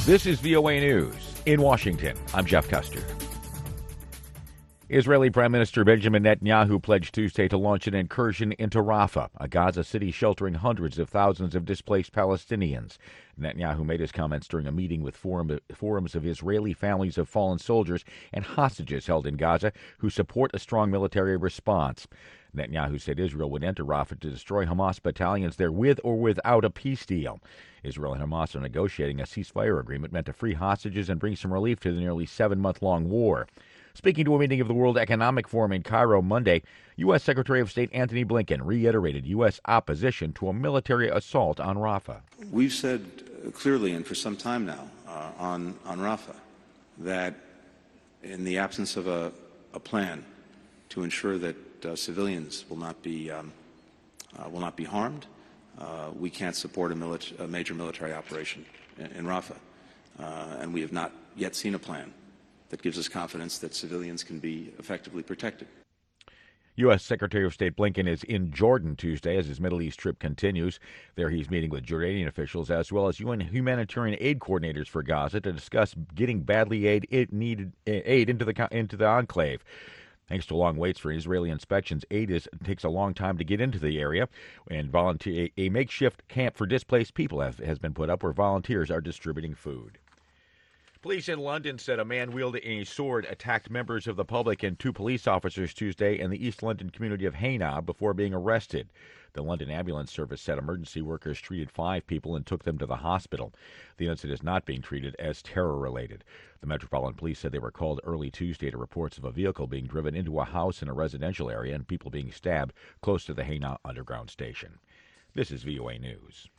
This is VOA News. In Washington, I'm Jeff Custer. Israeli Prime Minister Benjamin Netanyahu pledged Tuesday to launch an incursion into Rafah, a Gaza city sheltering hundreds of thousands of displaced Palestinians. Netanyahu made his comments during a meeting with forums of Israeli families of fallen soldiers and hostages held in Gaza who support a strong military response. Netanyahu said Israel would enter Rafah to destroy Hamas battalions there with or without a peace deal. Israel and Hamas are negotiating a ceasefire agreement meant to free hostages and bring some relief to the nearly 7-month-long war. Speaking to a meeting of the World Economic Forum in Cairo Monday, U.S. Secretary of State Antony Blinken reiterated U.S. opposition to a military assault on Rafah. We've said clearly and for some time now on Rafah that in the absence of a plan to ensure that civilians will not be harmed, we can't support a major military operation in Rafah. And we have not yet seen a plan that gives us confidence that civilians can be effectively protected. U.S. Secretary of State Blinken is in Jordan Tuesday as his Middle East trip continues. There he's meeting with Jordanian officials as well as UN humanitarian aid coordinators for Gaza to discuss getting badly needed aid into the enclave. Thanks to long waits for Israeli inspections, aid takes a long time to get into the area, and a makeshift camp for displaced people has been put up where volunteers are distributing food. Police in London said a man wielding a sword attacked members of the public and 2 police officers Tuesday in the East London community of Hainaugh before being arrested. The London Ambulance Service said emergency workers treated 5 people and took them to the hospital. The incident is not being treated as terror-related. The Metropolitan Police said they were called early Tuesday to reports of a vehicle being driven into a house in a residential area and people being stabbed close to the Hainaugh Underground Station. This is VOA News.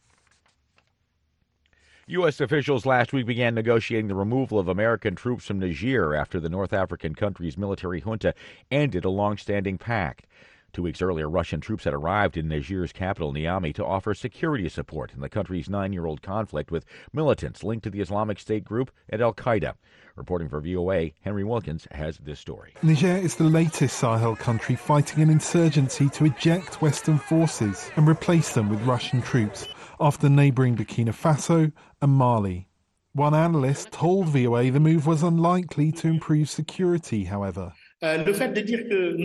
U.S. officials last week began negotiating the removal of American troops from Niger after the North African country's military junta ended a long-standing pact. 2 weeks earlier, Russian troops had arrived in Niger's capital, Niamey, to offer security support in the country's 9-year-old conflict with militants linked to the Islamic State group and al-Qaeda. Reporting for VOA, Henry Wilkins has this story. Niger is the latest Sahel country fighting an insurgency to eject Western forces and replace them with Russian troops after neighbouring Burkina Faso and Mali. One analyst told VOA the move was unlikely to improve security, however. Bakary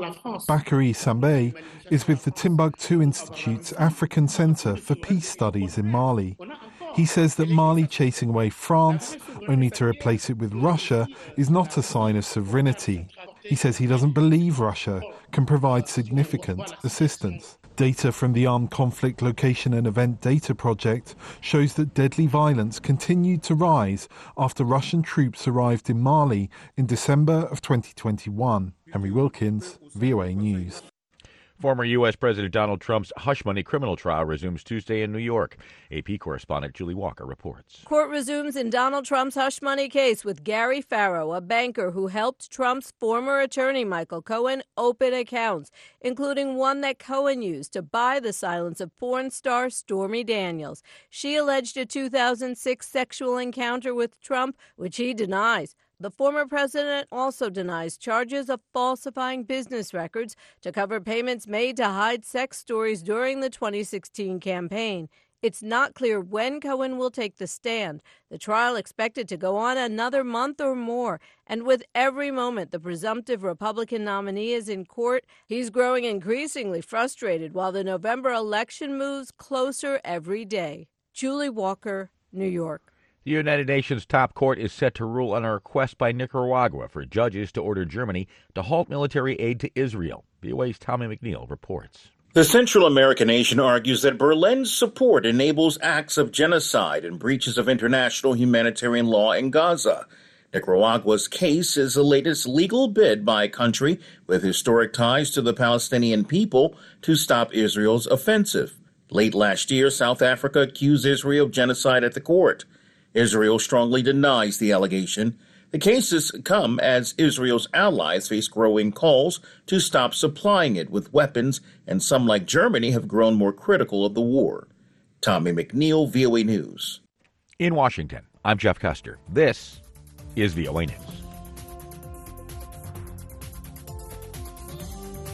Sambé is with the Timbuktu Institute's African Centre for Peace Studies in Mali. He says that Mali chasing away France, only to replace it with Russia, is not a sign of sovereignty. He says he doesn't believe Russia can provide significant assistance. Data from the Armed Conflict Location and Event Data Project shows that deadly violence continued to rise after Russian troops arrived in Mali in December of 2021. Henry Wilkins, VOA News. Former U.S. President Donald Trump's hush money criminal trial resumes Tuesday in New York. AP correspondent Julie Walker reports. Court resumes in Donald Trump's hush money case with Gary Farrow, a banker who helped Trump's former attorney Michael Cohen open accounts, including one that Cohen used to buy the silence of porn star Stormy Daniels. She alleged a 2006 sexual encounter with Trump, which he denies. The former president also denies charges of falsifying business records to cover payments made to hide sex stories during the 2016 campaign. It's not clear when Cohen will take the stand. The trial expected to go on another month or more. And with every moment the presumptive Republican nominee is in court, he's growing increasingly frustrated while the November election moves closer every day. Julie Walker, New York. The United Nations top court is set to rule on a request by Nicaragua for judges to order Germany to halt military aid to Israel. VOA's Tommy McNeil reports. The Central American nation argues that Berlin's support enables acts of genocide and breaches of international humanitarian law in Gaza. Nicaragua's case is the latest legal bid by a country with historic ties to the Palestinian people to stop Israel's offensive. Late last year, South Africa accused Israel of genocide at the court. Israel strongly denies the allegation. The cases come as Israel's allies face growing calls to stop supplying it with weapons, and some, like Germany, have grown more critical of the war. Tommy McNeil, VOA News. In Washington, I'm Jeff Custer. This is VOA News.